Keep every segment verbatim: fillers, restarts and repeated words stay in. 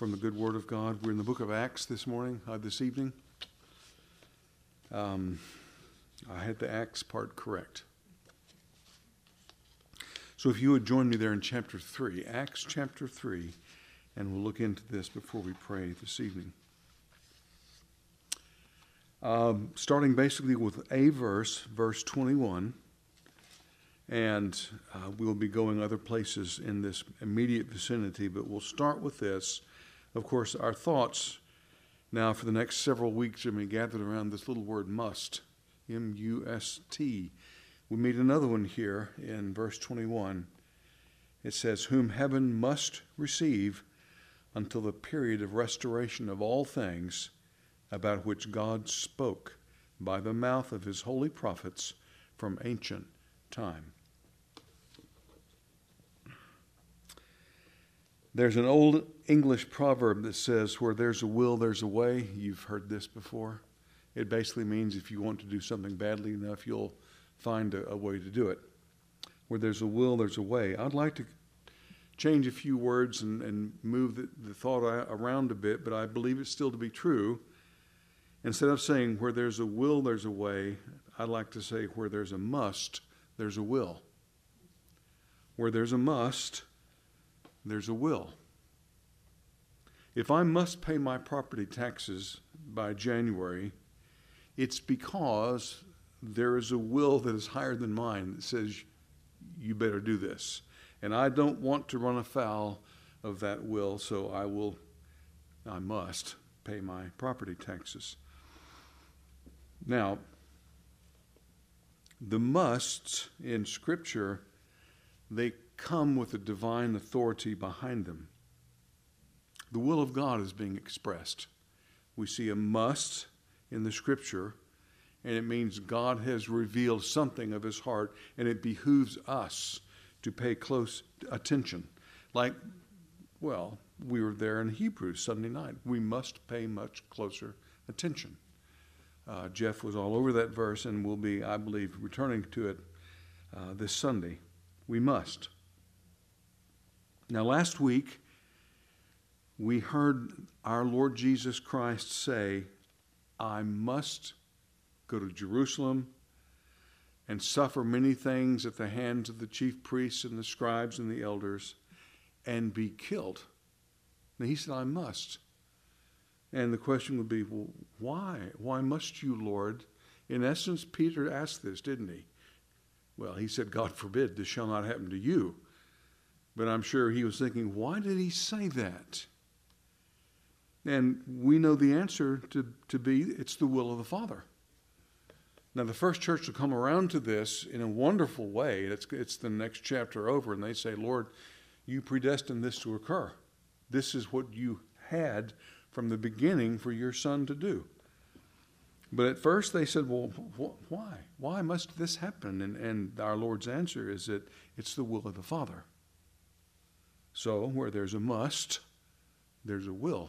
from the good word of God. We're in the book of Acts this morning, uh, this evening. Um, I had the Acts part correct. So if you would join me there in chapter three, Acts chapter three, and we'll look into this before we pray this evening. Um, starting basically with a verse, verse twenty-one, and uh, we'll be going other places in this immediate vicinity, but we'll start with this. Of course, our thoughts now for the next several weeks are being gathered around this little word must, M U S T. We meet another one here in verse twenty-one. It says, whom heaven must receive until the period of restoration of all things, about which God spoke by the mouth of his holy prophets from ancient time. There's an old English proverb that says, where there's a will, there's a way. You've heard this before. It basically means if you want to do something badly enough, you'll find a, a way to do it. Where there's a will, there's a way. I'd like to change a few words and, and move the, the thought around a bit, but I believe it still to be true. Instead of saying where there's a will, there's a way, I'd like to say where there's a must, there's a will. Where there's a must, there's a will. If I must pay my property taxes by January, it's because there is a will that is higher than mine that says you better do this. And I don't want to run afoul of that will, so I will, I must pay my property taxes. Now, the musts in Scripture, they come with a divine authority behind them. The will of God is being expressed. We see a must in the Scripture, and it means God has revealed something of his heart, and it behooves us to pay close attention. Like, well, we were there in Hebrews Sunday night. We must pay much closer attention. Uh, Jeff was all over that verse and will be, I believe, returning to it uh, this Sunday. We must. Now, last week, we heard our Lord Jesus Christ say, I must go to Jerusalem and suffer many things at the hands of the chief priests and the scribes and the elders and be killed. Now, he said, I must. And the question would be, well, why? Why must you, Lord? In essence, Peter asked this, didn't he? Well, he said, God forbid, this shall not happen to you. But I'm sure he was thinking, why did he say that? And we know the answer to, to be, it's the will of the Father. Now, the first church will come around to this in a wonderful way. It's, it's the next chapter over, and they say, Lord, you predestined this to occur. This is what you had from the beginning for your son to do. But at first they said, well, wh- why? Why must this happen? And, and our Lord's answer is that it's the will of the Father. So where there's a must, there's a will.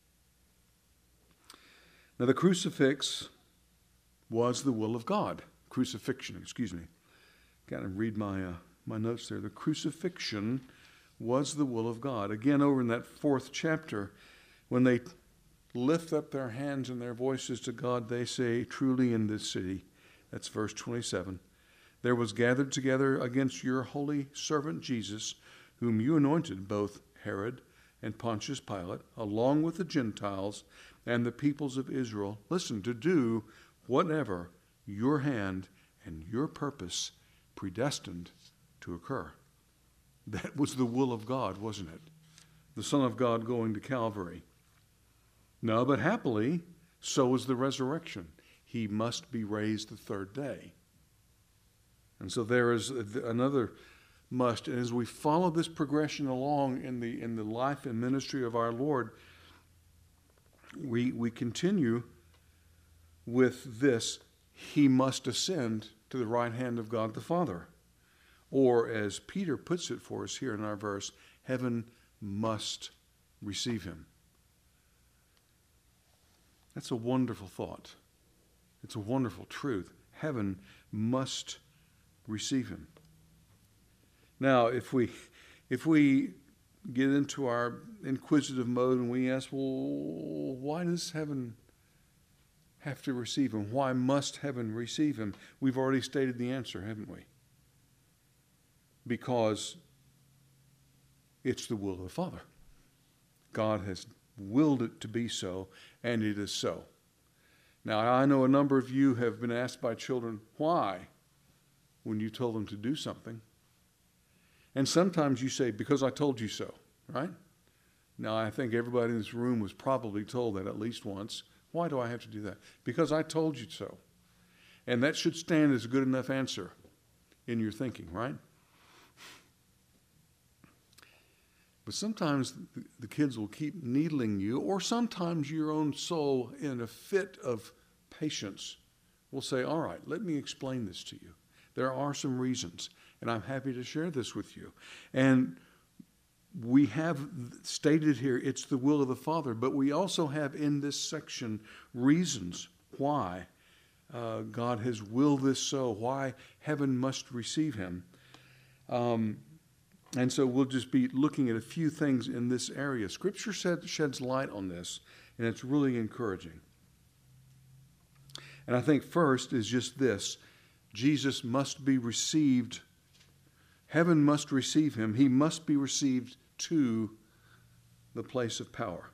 Now the crucifix was the will of God. Crucifixion, excuse me. Got to read my, uh, my notes there. The crucifixion was the will of God. Again, over in that fourth chapter, when they lift up their hands and their voices to God, they say, truly in this city, that's verse twenty-seven, there was gathered together against your holy servant Jesus, whom you anointed, both Herod and Pontius Pilate, along with the Gentiles and the peoples of Israel, listen, to do whatever your hand and your purpose predestined to occur. That was the will of God, wasn't it? The Son of God going to Calvary. No, but happily, so is the resurrection. He must be raised the third day. And so there is another must. And as we follow this progression along in the in the life and ministry of our Lord, we we continue with this. He must ascend to the right hand of God the Father. Or as Peter puts it for us here in our verse, heaven must receive him. That's a wonderful thought. It's a wonderful truth. Heaven must receive him. Now, if we if we get into our inquisitive mode and we ask, well, why does heaven have to receive him? Why must heaven receive him? We've already stated the answer, haven't we? Because it's the will of the Father. God has willed it to be so, and it is so. Now, I know a number of you have been asked by children, why, when you told them to do something. And sometimes you say, because I told you so, right? Now, I think everybody in this room was probably told that at least once. Why do I have to do that? Because I told you so. And that should stand as a good enough answer in your thinking, right? But sometimes the kids will keep needling you, or sometimes your own soul, in a fit of patience, will say, all right, let me explain this to you. There are some reasons, and I'm happy to share this with you. And we have stated here it's the will of the Father, but we also have in this section reasons why uh, God has willed this so, why heaven must receive him. Um, and so we'll just be looking at a few things in this area. Scripture shed, sheds light on this, and it's really encouraging. And I think first is just this: Jesus must be received. Heaven must receive him. He must be received to the place of power.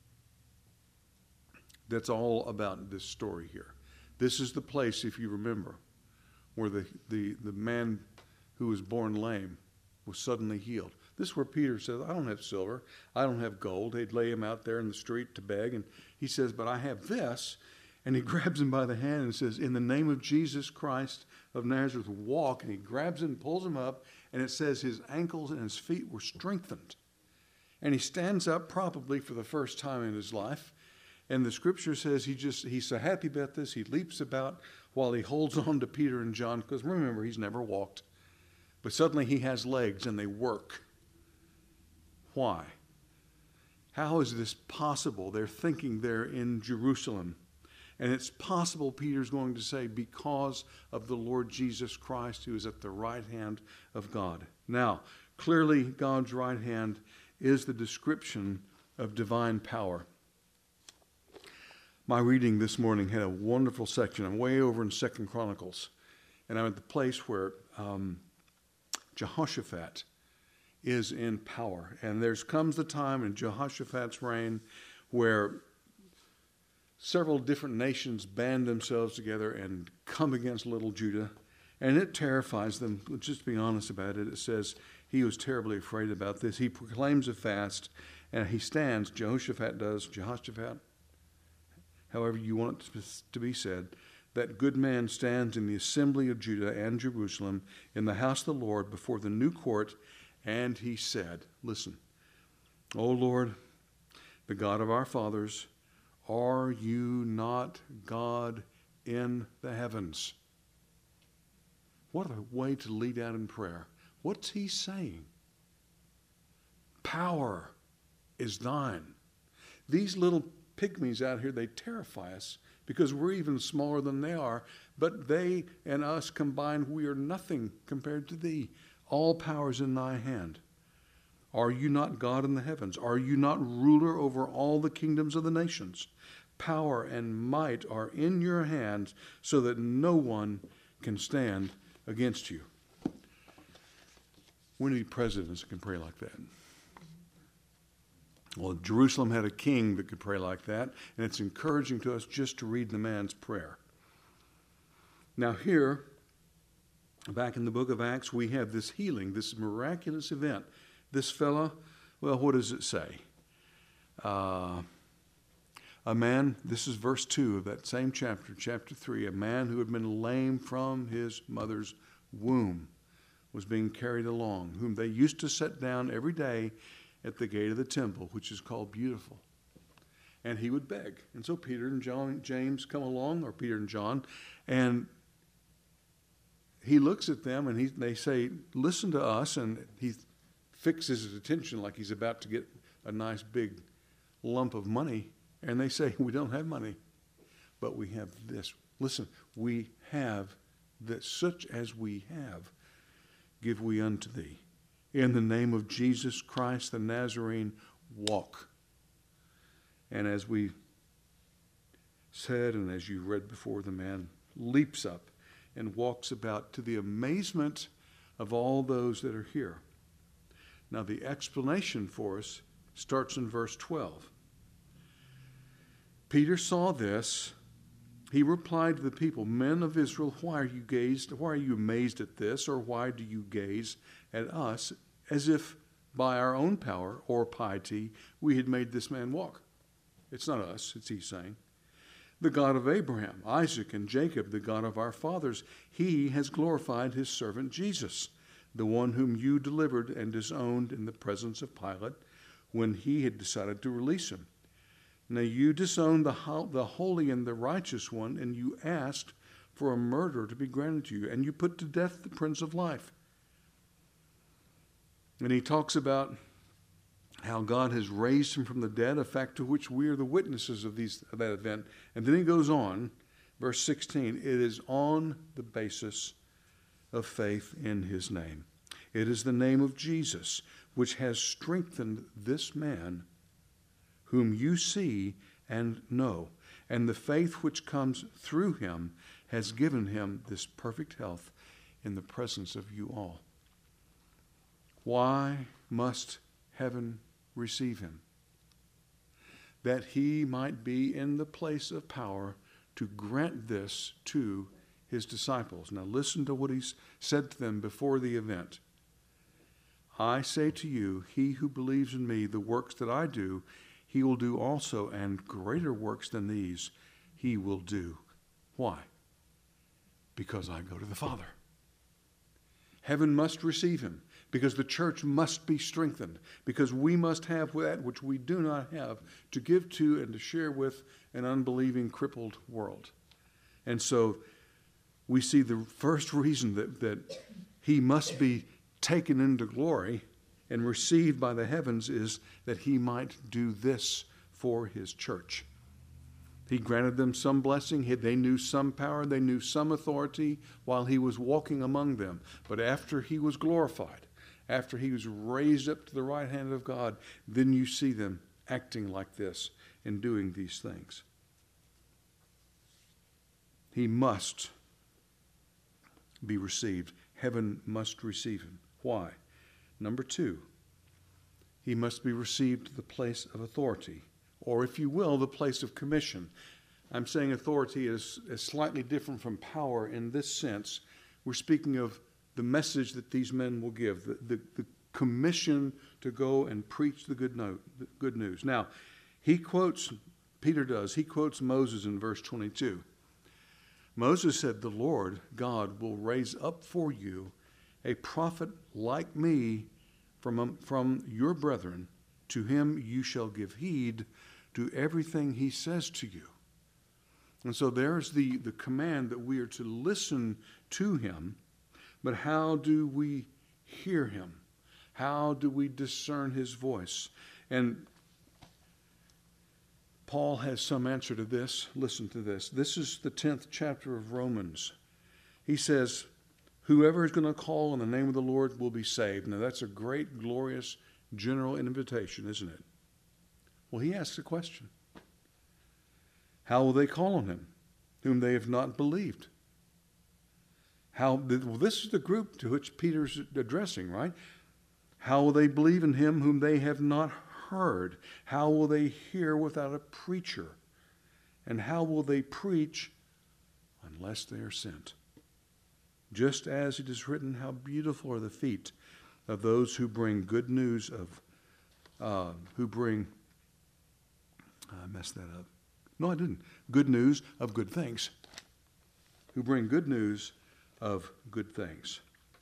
That's all about this story here. This is the place, if you remember, where the, the, the man who was born lame was suddenly healed. This is where Peter says, I don't have silver, I don't have gold. They'd lay him out there in the street to beg, and he says, but I have this. And he grabs him by the hand and says, in the name of Jesus Christ of Nazareth, walk. And he grabs him, pulls him up, and it says his ankles and his feet were strengthened. And he stands up probably for the first time in his life. And the scripture says he just, he's so happy about this, he leaps about while he holds on to Peter and John, because remember, he's never walked. But suddenly he has legs and they work. Why? How is this possible? They're thinking they're in Jerusalem. And it's possible, Peter's going to say, because of the Lord Jesus Christ, who is at the right hand of God. Now, clearly, God's right hand is the description of divine power. My reading this morning had a wonderful section. I'm way over in Second Chronicles, and I'm at the place where um, Jehoshaphat is in power. And there comes the time in Jehoshaphat's reign where several different nations band themselves together and come against little Judah, and it terrifies them. Just to be honest about it, it says he was terribly afraid about this. He proclaims a fast, and he stands, Jehoshaphat does, Jehoshaphat, however you want it to be said, that good man stands in the assembly of Judah and Jerusalem in the house of the Lord before the new court, and he said, listen, O Lord, the God of our fathers, are you not God in the heavens? What a way to lead out in prayer. What's he saying? Power is thine. These little pygmies out here, they terrify us because we're even smaller than they are, but they and us combined, we are nothing compared to thee. All power is in thy hand. Are you not God in the heavens? Are you not ruler over all the kingdoms of the nations? Power and might are in your hands so that no one can stand against you. We need presidents that can pray like that. Well, Jerusalem had a king that could pray like that, and it's encouraging to us just to read the man's prayer. Now here, back in the book of Acts, we have this healing, this miraculous event. This fella, well, what does it say? Uh, a man, this is verse two of that same chapter, chapter three, a man who had been lame from his mother's womb was being carried along, whom they used to set down every day at the gate of the temple, which is called Beautiful. And he would beg. And so Peter and John, James come along, or Peter and John, and he looks at them and he, they say, listen to us, and he fixes his attention like he's about to get a nice big lump of money, and they say, we don't have money, but we have this. Listen, we have this, such as we have, give we unto thee. In the name of Jesus Christ the Nazarene, walk. And as we said, and as you read before, the man leaps up and walks about to the amazement of all those that are here. Now the explanation for us starts in verse twelve. Peter saw this. He replied to the people, "Men of Israel, why are you gazed? Why are you amazed at this? Or why do you gaze at us as if by our own power or piety we had made this man walk?" It's not us, it's he saying. "The God of Abraham, Isaac, and Jacob, the God of our fathers, he has glorified his servant Jesus, the one whom you delivered and disowned in the presence of Pilate when he had decided to release him. Now you disowned the, ho- the holy and the righteous one, and you asked for a murderer to be granted to you, and you put to death the Prince of Life." And he talks about how God has raised him from the dead, a fact to which we are the witnesses of, these, of that event. And then he goes on, verse sixteen, "It is on the basis of faith in his name. It is the name of Jesus which has strengthened this man whom you see and know, and the faith which comes through him has given him this perfect health in the presence of you all." Why must heaven receive him? That he might be in the place of power to grant this to his disciples. Now listen to what he's said to them before the event. "I say to you, he who believes in me, the works that I do, he will do also, and greater works than these he will do." Why? Because I go to the Father. Heaven must receive him, because the church must be strengthened, because we must have that which we do not have to give to and to share with an unbelieving, crippled world. And so we see the first reason that, that he must be taken into glory and received by the heavens is that he might do this for his church. He granted them some blessing. They knew some power. They knew some authority while he was walking among them. But after he was glorified, after he was raised up to the right hand of God, then you see them acting like this and doing these things. He must be received. Heaven must receive him. Why? Number two, he must be received to the place of authority, or if you will, the place of commission. I'm saying authority is, is slightly different from power in this sense. We're speaking of the message that these men will give, the, the, the commission to go and preach the good, note, the good news. Now, he quotes, Peter does, he quotes Moses in verse twenty-two. Moses said, "The Lord God will raise up for you a prophet like me from, from your brethren. To him you shall give heed to everything he says to you." And so there's the, the command that we are to listen to him. But how do we hear him? How do we discern his voice? And Paul has some answer to this. Listen to this. This is the tenth chapter of Romans. He says, "Whoever is going to call on the name of the Lord will be saved." Now that's a great, glorious, general invitation, isn't it? Well, he asks a question. How will they call on him whom they have not believed? How? Well, this is the group to which Peter's addressing, right? How will they believe in him whom they have not heard? How will they hear without a preacher? And how will they preach unless they are sent? Just as it is written, how beautiful are the feet of those who bring good news of, uh, who bring, I messed that up. No, I didn't. Good news of good things. Who bring good news of good things.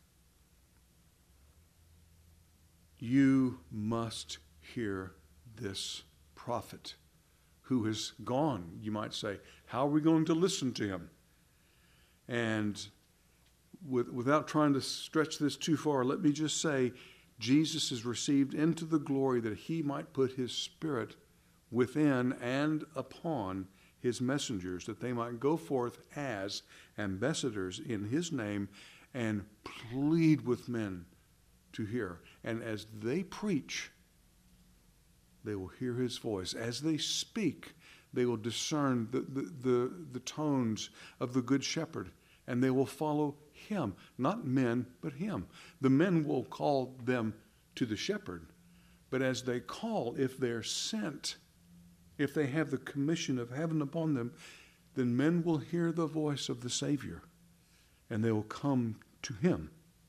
You must hear this prophet who has gone, you might say. How are we going to listen to him? And with, without trying to stretch this too far, let me just say, Jesus is received into the glory that he might put his Spirit within and upon his messengers, that they might go forth as ambassadors in his name and plead with men to hear. And as they preach, they will hear his voice. As they speak, they will discern the, the, the, the tones of the Good Shepherd, and they will follow him. Not men, but him. The men will call them to the shepherd, but as they call, if they're sent, if they have the commission of heaven upon them, then men will hear the voice of the Savior, and they will come to him.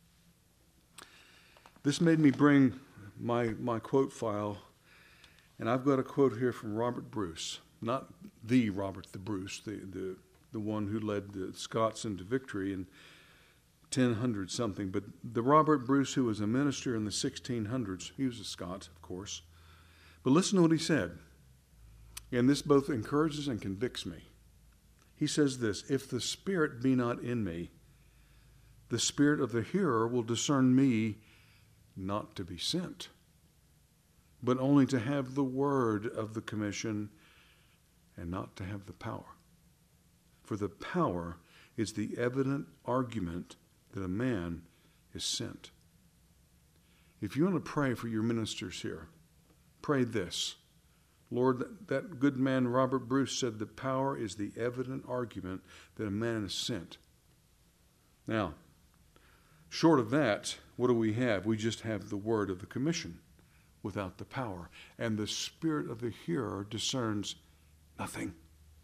This made me bring my, my quote file, and I've got a quote here from Robert Bruce. Not the Robert the Bruce, the, the, the one who led the Scots into victory in ten hundred something, but the Robert Bruce who was a minister in the sixteen hundreds. He was a Scot, of course. But listen to what he said. And this both encourages and convicts me. He says this: if the Spirit be not in me, the spirit of the hearer will discern me not to be sent, but only to have the word of the commission and not to have the power. For the power is the evident argument that a man is sent. If you want to pray for your ministers here, pray this: Lord, that, that good man Robert Bruce said the power is the evident argument that a man is sent. Now, short of that, what do we have? We just have the word of the commission without the power. And the spirit of the hearer discerns nothing.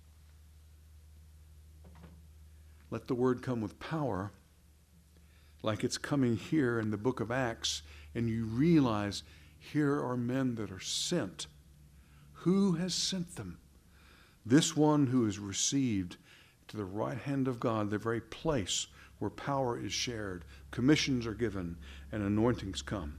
Let the word come with power, like it's coming here in the book of Acts, and you realize here are men that are sent. Who has sent them? This one who is received to the right hand of God, the very place where power is shared, commissions are given, and anointings come.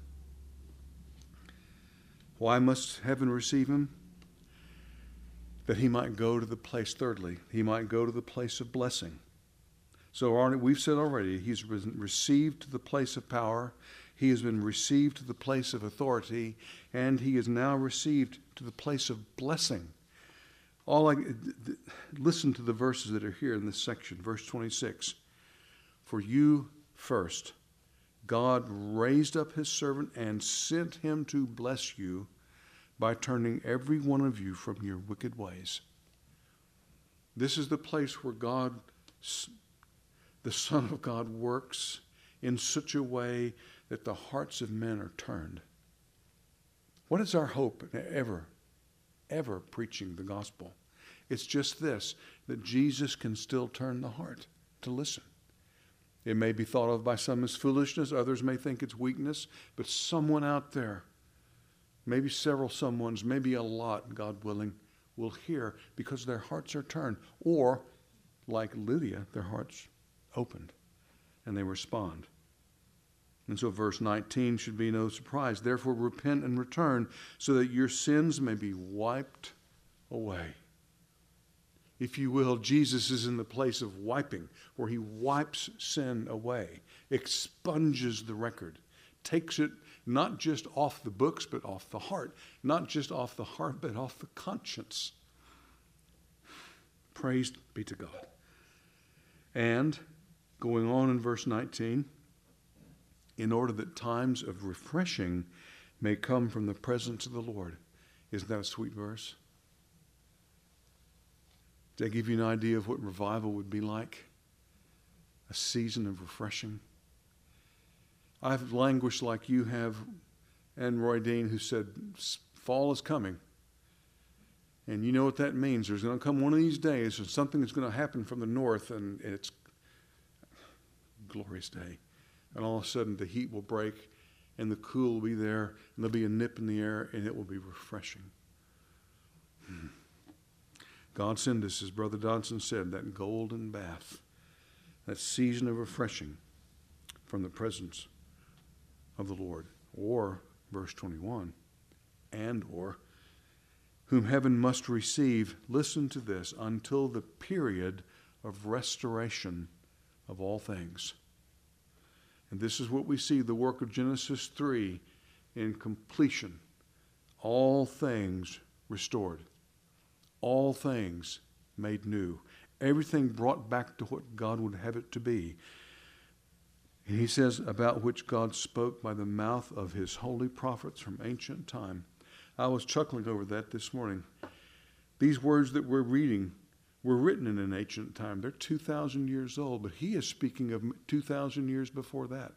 Why must heaven receive him? That he might go to the place, thirdly, he might go to the place of blessing. So we've said already, he's been received to the place of power, he has been received to the place of authority, and he is now received to the place of blessing. All I, listen to the verses that are here in this section, verse twenty-six. For you first, God raised up his servant and sent him to bless you by turning every one of you from your wicked ways. This is the place where God, the Son of God, works in such a way that the hearts of men are turned. What is our hope ever, ever preaching the gospel? It's just this, that Jesus can still turn the heart to listen. It may be thought of by some as foolishness, others may think it's weakness, but someone out there, maybe several someones, maybe a lot, God willing, will hear because their hearts are turned. Or, like Lydia, their hearts opened and they respond. And so verse nineteen should be no surprise. Therefore repent and return so that your sins may be wiped away. If you will, Jesus is in the place of wiping, where he wipes sin away, expunges the record, takes it not just off the books, but off the heart. Not just off the heart, but off the conscience. Praise be to God. And going on in verse nineteen, in order that times of refreshing may come from the presence of the Lord. Isn't that a sweet verse? Does that give you an idea of what revival would be like? A season of refreshing. I've languished like you have, and Roy Dean, who said, fall is coming. And you know what that means. There's going to come one of these days, and something that's going to happen from the north, and it's a glorious day. And all of a sudden, the heat will break, and the cool will be there, and there'll be a nip in the air, and it will be refreshing. Hmm. God send us, as Brother Dodson said, that golden bath, that season of refreshing from the presence of the Lord. Or, verse twenty-one, and or, whom heaven must receive, listen to this, until the period of restoration of all things. And this is what we see, the work of Genesis three in completion. All things restored. All things made new. Everything brought back to what God would have it to be. And he says, about which God spoke by the mouth of his holy prophets from ancient time. I was chuckling over that this morning. These words that we're reading were written in an ancient time. They're two thousand years old, but he is speaking of two thousand years before that.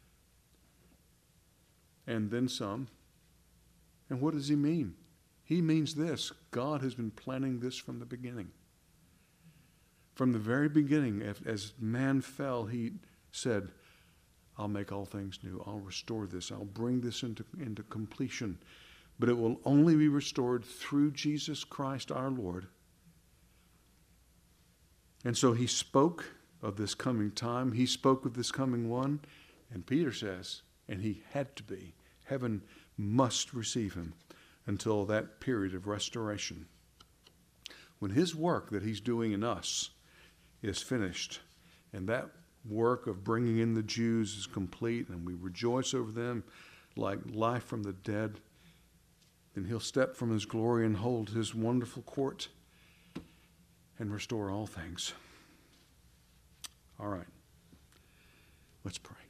And then some. And what does he mean? He means this: God has been planning this from the beginning. From the very beginning, as man fell, he said, I'll make all things new. I'll restore this. I'll bring this into, into completion. But it will only be restored through Jesus Christ our Lord. And so he spoke of this coming time. He spoke of this coming one. And Peter says, and he had to be, heaven must receive him until that period of restoration. When his work that he's doing in us is finished, and that work of bringing in the Jews is complete, and we rejoice over them like life from the dead, then he'll step from his glory and hold his wonderful court and restore all things. All right. Let's pray.